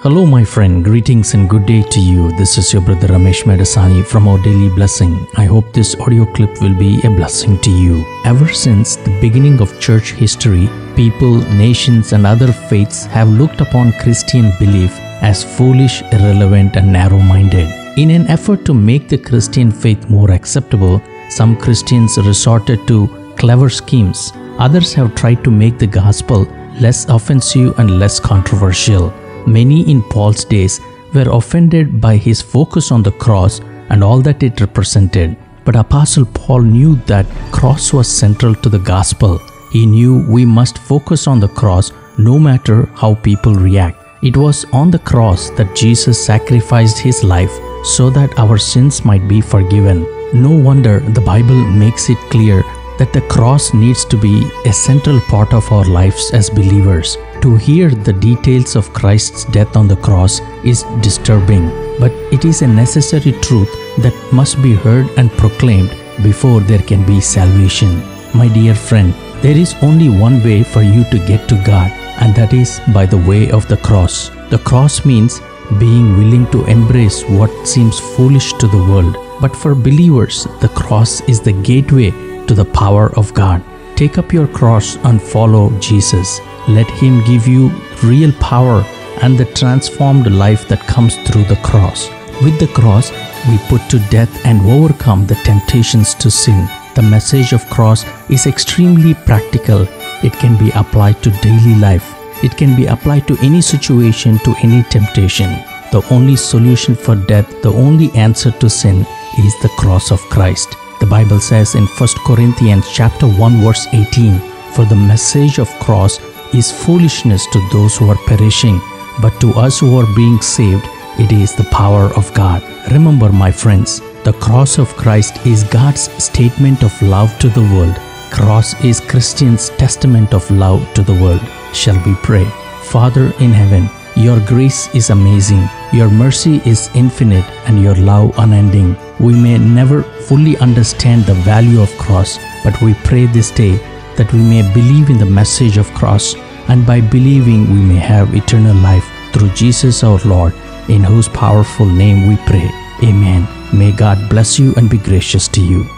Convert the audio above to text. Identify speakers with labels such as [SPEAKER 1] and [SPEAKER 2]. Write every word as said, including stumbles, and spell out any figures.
[SPEAKER 1] Hello my friend, greetings and good day to you. This is your brother Ramesh Medasani from Our Daily Blessing. I hope this audio clip will be a blessing to you. Ever since the beginning of church history, people, nations and other faiths have looked upon Christian belief as foolish, irrelevant and narrow-minded. In an effort to make the Christian faith more acceptable, some Christians resorted to clever schemes. Others have tried to make the gospel less offensive and less controversial. Many in Paul's days were offended by his focus on the cross and all that it represented. But Apostle Paul knew that cross was central to the gospel. He knew we must focus on the cross no matter how people react. It was on the cross that Jesus sacrificed his life so that our sins might be forgiven. No wonder the Bible makes it clear that the cross needs to be a central part of our lives as believers. To hear the details of Christ's death on the cross is disturbing, but it is a necessary truth that must be heard and proclaimed before there can be salvation. My dear friend, there is only one way for you to get to God, and that is by the way of the cross. The cross means being willing to embrace what seems foolish to the world. But for believers, the cross is the gateway to the power of God. Take up your cross and follow Jesus. Let him give you real power and the transformed life that comes through the cross. With the cross, we put to death and overcome the temptations to sin. The message of cross is extremely practical. It can be applied to daily life. It can be applied to any situation, to any temptation. The only solution for death, the only answer to sin is the cross of Christ. The Bible says in First Corinthians chapter one verse eighteen, "For the message of cross is foolishness to those who are perishing, but to us who are being saved, it is the power of God." Remember, my friends, the cross of Christ is God's statement of love to the world. Cross is Christians' testament of love to the world. Shall we pray? Father in heaven, your grace is amazing, your mercy is infinite, and your love unending. We may never fully understand the value of cross, but we pray this day that we may believe in the message of cross, and by believing we may have eternal life through Jesus our Lord, in whose powerful name we pray. Amen. May God bless you and be gracious to you.